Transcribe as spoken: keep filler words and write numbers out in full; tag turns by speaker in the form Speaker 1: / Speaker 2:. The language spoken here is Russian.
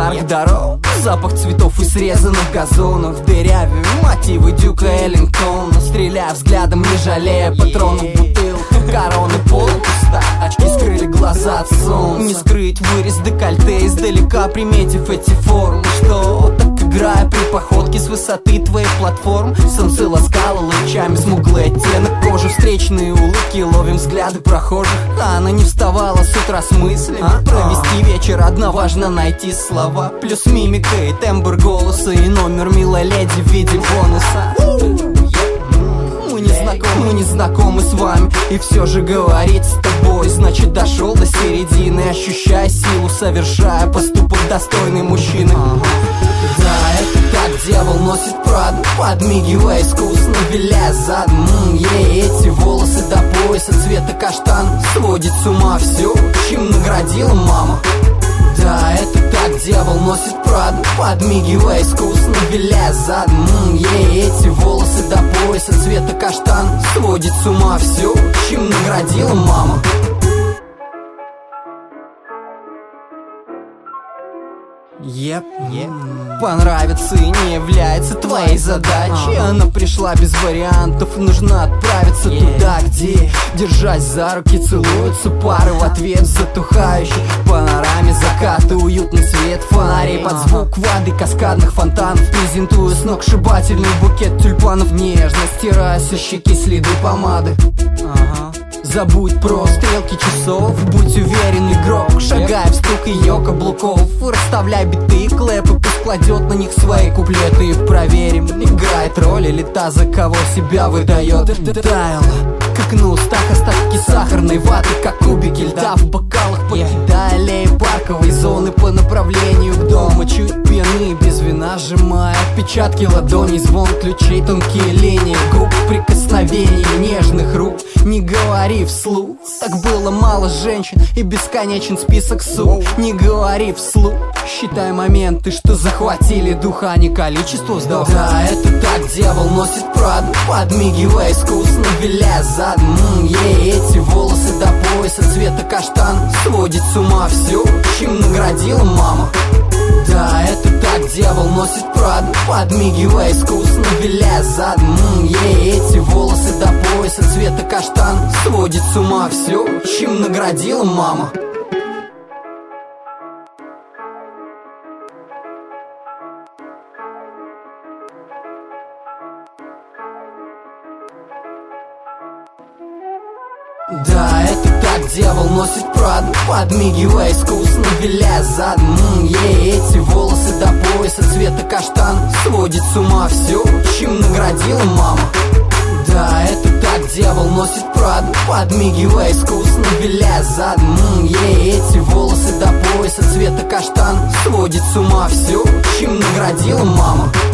Speaker 1: старых дорог, запах цветов и срезанных газонов, дырявые мотивы Дюка Эллингтона. Стреляя взглядом, не жалея патронов, бутылка, короны, пол пуста. Очки скрыли глаза от солнца. Не скрыть вырез декольте издалека, приметив эти формы. Что так играя при походке с высоты твоей платформы. Солнце ласкало лучами смуглый оттенок кожи. Встречные улыбки, ловим взгляды прохожих. А она не вставала с утра с мыслями провести вечер одна, важно найти слова. Плюс мимика и тембр голоса, и номер милой леди в виде бонуса. Мы не знакомы, мы не знакомы с вами, и все же говорить с тобой значит дошел до середины, ощущая силу, совершая поступок достойный мужчины. Да, это так дьявол носит правду, подмигивая искусно, виляя задом. М-м, ей эти волосы до пояса цвета каштан сводит с ума все, чем наградила мама. Да, это так дьявол носит правду, подмигивая искусно, виляя задом. М-м, ей эти волосы до пояса цвета каштан сводит с ума все, чем наградила мама. Еп, еп. Понравится и не является твоей задачей. Она пришла без вариантов, нужно отправиться туда, где, держась за руки, целуются пары в ответ затухающий панораме заката. Уютный свет фонарей под звук воды каскадных фонтанов, презентуя сногсшибательный букет тюльпанов, нежно стирая со щеки следы помады. Ага. Забудь про стрелки часов, будь уверен, игрок, шагай в стук ее каблуков. Расставляй биты и клэпы, пусть кладет на них свои куплеты. И проверим, играет роль или та, за кого себя выдает. Таяла, как на устах остатки сахарной ваты, как кубики льда в бокалах, покидая аллеи парковой зоны по направлению к дому. Чуть пьяны, без вина, сжимая отпечатки ладоней, звон ключей, тонкие линии губ, прикосновений нежных рук. Не говори вслух, так было мало женщин и бесконечен список суд. Не говори вслух, считай моменты, что захватили дух, а не количество вздохов. Да, это так дьявол носит правду, подмигивая искусно, виляя задом. М-м, ей эти волосы до пояса цвета каштан сводит с ума все, чем наградила мама. Да, это так дьявол носит правду, подмигивая искусно, виляя задом. М-м, ей эти волосы до пояса цвета каштан сводит с ума все, чем наградила мама. Да, это так дьявол носит правду, подмигивая искусно, виляя задом. М-м, ей эти волосы до пояса цвета каштан сводит с ума все, чем наградила мама. Да, это так дьявол носит правду, подмигивая искусно, виляя задом. М-м, ей эти волосы до пояса цвета каштан сводит с ума все, чем наградила мама.